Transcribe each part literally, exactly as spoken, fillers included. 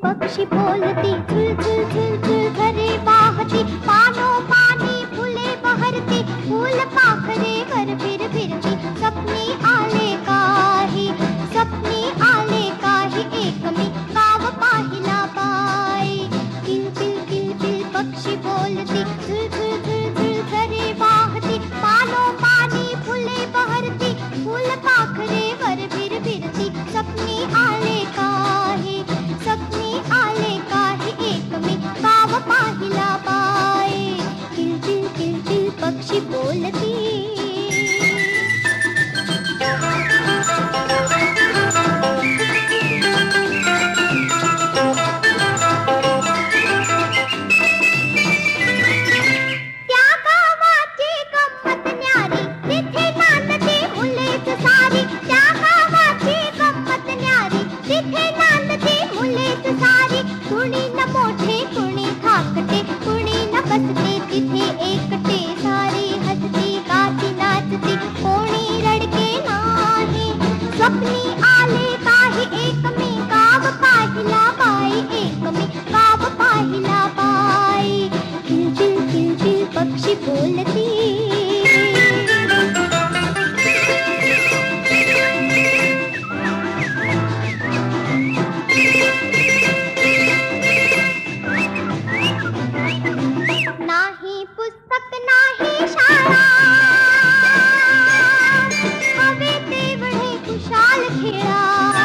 पक्षी बोलती, झुल झुल झुल झुल घरे वाहती, पानो पानी फुले बहरती, फूल पाखरे वर फिर फिरती, स्वप्नी आले काही, स्वप्नी आले काही, एक मी गाव पाहिला बाई. किल किल किल किल पक्षी बोलती, झुल झुल झुल झुल घरे वाहती, पानो पानी फुले बहरती, फूल पाखरे वर फिर फिरती, स्वप्नी आले काही, स्वप्नी आले काही, एक मी गाव पाहिला बाई. किल किल किल किल पक्षी बोलती. त्या गावाची गंमत न्यारी, तिथे नांदते मुलेच सारी, त्या गावाची गंमत न्यारी, तिथे नांदते मुलेच सारी, कुणी न मोठे कुणी धाकटे, कुणी न बसते तिथे एकटे, सारी हसती गाती नाचती, कोणी रडके नाही. स्वप्नी आले काही, एक मी गाव पाहिला बाई, एक मी गाव पाहिला बाई. किल किल किल किल पक्षी बोलती. नाही पुस्तक नाही शाळा, हवे तेवढे खुशाल खेळा.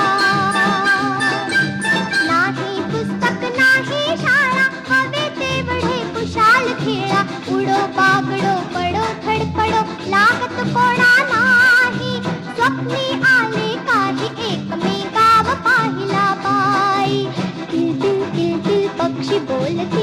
नाही पुस्तक नाही शाळा, हवे तेवढे खुशाल खेळा, उडो बागडो पडो धडपडो लागत कोणा नाही. स्वप्नी आले काही, एक मी गाव पाहिला बाई. किल किल किल किल पक्षी बोलती.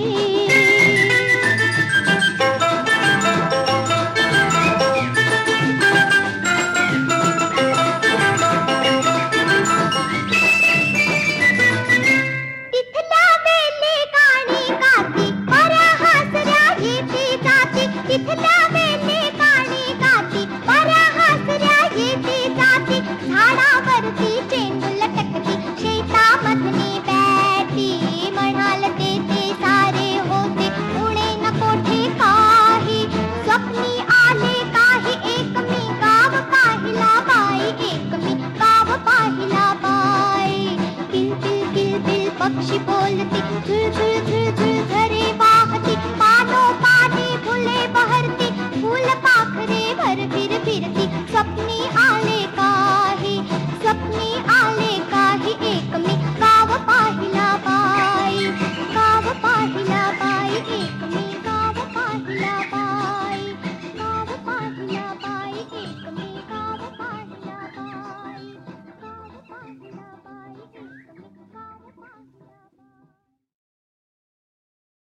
तिथल्या वेली गाणी गाती, बऱ्या हसऱ्या येती जाती, तिथल्या वेली गाणी गाती, बऱ्या हसऱ्या येती जाती, झाडावरती चेंडू लटकती, शेतामधली बॅटी, म्हणाल ते ते सारे होते, उणे न कोठे काही. स्वप्नी आले काही, एक मी गाव पाहिला बाई, एक मी गाव पाहिला बाई. किल किल किल किल पक्षी बोलती, झुल झुल झुल झुल घरे